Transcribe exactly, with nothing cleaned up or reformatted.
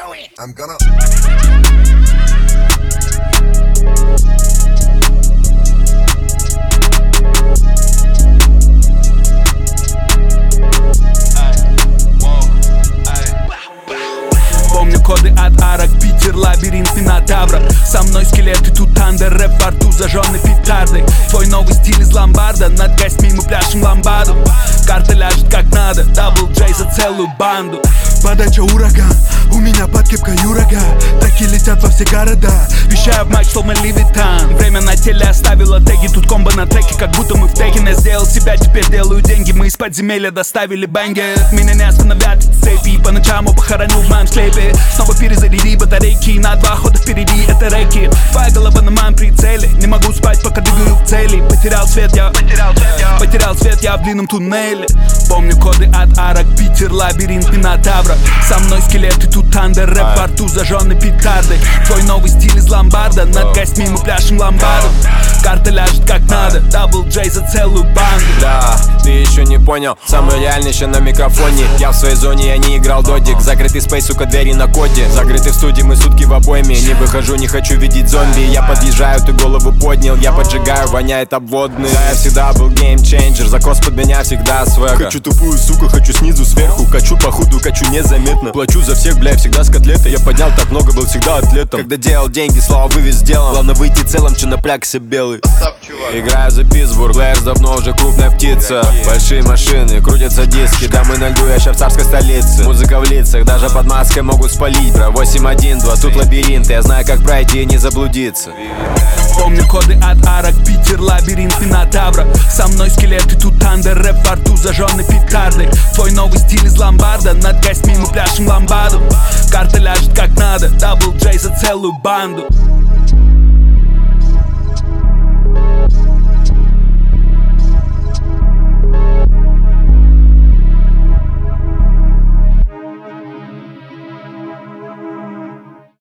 I'm gonna... Помню коды от арок, Питер, лабиринт Минотавра. Со мной скелеты, тут андер, рэп во рту, зажженный петардой. Твой новый стиль из ломбарда, над гостьми мы пляшем ламбаду. Карта ляжет как надо, дабл джей за целую банду. Подача ураган, у меня под кепкой юрага. Треки летят во все города, вещаю в матч, словно Левитан. Время на теле оставило теги, тут комбо на треке, как будто мы в Текине. Сделал себя, теперь делаю деньги, мы из подземелья доставили бэнги. Меня не остановят цепи, по ночам я похоронил в моем склепе. Снова перезаряди батарейки, на два хода впереди это реки. Твоя голова на моем прицеле, не могу спать, пока двигаю к цели. Потерял свет я, потерял свет я, потерял свет я в длинном туннеле. Помню коды от арок, Питер, лабиринт Минотавра. Со мной скелеты, тут андер, рэп во рту, зажженный петардой. Твой новый стиль из ломбарда, над гостьми мы пляшем ламбаду. Карта ляжет как надо, дабл джей за целую банду. Да, ты еще не понял, самый реальный еще на микрофоне. Я в своей зоне, я не играл додик. Закрытый спейс, сука, двери на коде. Закрытый в студии, мы сутки в обойме. Не выхожу, не хочу видеть зомби. Я подъезжаю, ты голову поднял. Я поджигаю, воняет обводный. Да, я всегда был геймчейнджер, закос под меня всегда свега. Хочу тупую суку, хочу снизу сверху. Качу походу, качу незаметно. Плачу за всех, бля, всегда с котлетой. Я поднял так много, был всегда атлетом. Когда делал деньги, слава вывез сделан. Главное выйти целым, че напряг все белый. Играю за Питтсбург, Лэрс давно уже крупная птица. Большие машины, крутятся диски. Да мы на льду, я ща в царской столице. Музыка в лицах, даже под маской могут спалить. Бро, восемь один два, тут лабиринт. Я знаю, как пройти и не заблудиться. Помню коды от арок, Питер, лабиринт Минотавра. Со мной скелеты, тут андер, рэп во рту, зажженный петардой. Твой новый стиль из ломбарда, над гостьми мы пляшем ламбаду. Карта ляжет как надо, дабл джей за целую банду.